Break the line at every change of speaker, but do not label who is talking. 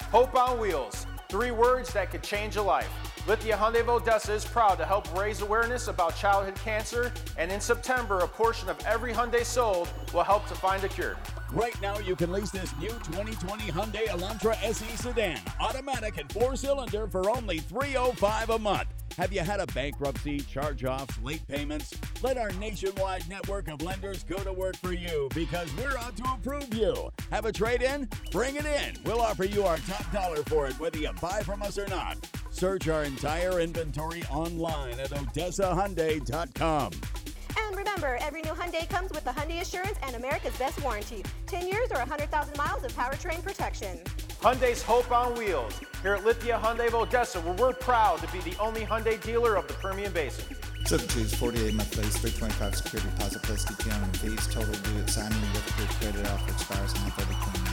Hope on Wheels. 3 words that could change a life. Lithia Hyundai of Odessa is proud to help raise awareness about childhood cancer, and in September, a portion of every Hyundai sold will help to find a cure.
Right now, you can lease this new 2020 Hyundai Elantra SE sedan, automatic and 4-cylinder for only $305 a month. Have you had a bankruptcy, charge-offs, late payments? Let our nationwide network of lenders go to work for you, because we're out to approve you. Have a trade-in? Bring it in. We'll offer you our top dollar for it, whether you buy from us or not. Search our entire inventory online at OdessaHyundai.com.
And remember, every new Hyundai comes with the Hyundai Assurance and America's Best Warranty. 10 years or 100,000 miles of powertrain protection.
Hyundai's Hope on Wheels. Here at Lithia Hyundai of Odessa, where we're proud to be the only Hyundai dealer of the Permian Basin.
7-2-48 month lease, 325 security deposit plus DP on fees. Total due at signing with approved credit offer expires 9/30/20.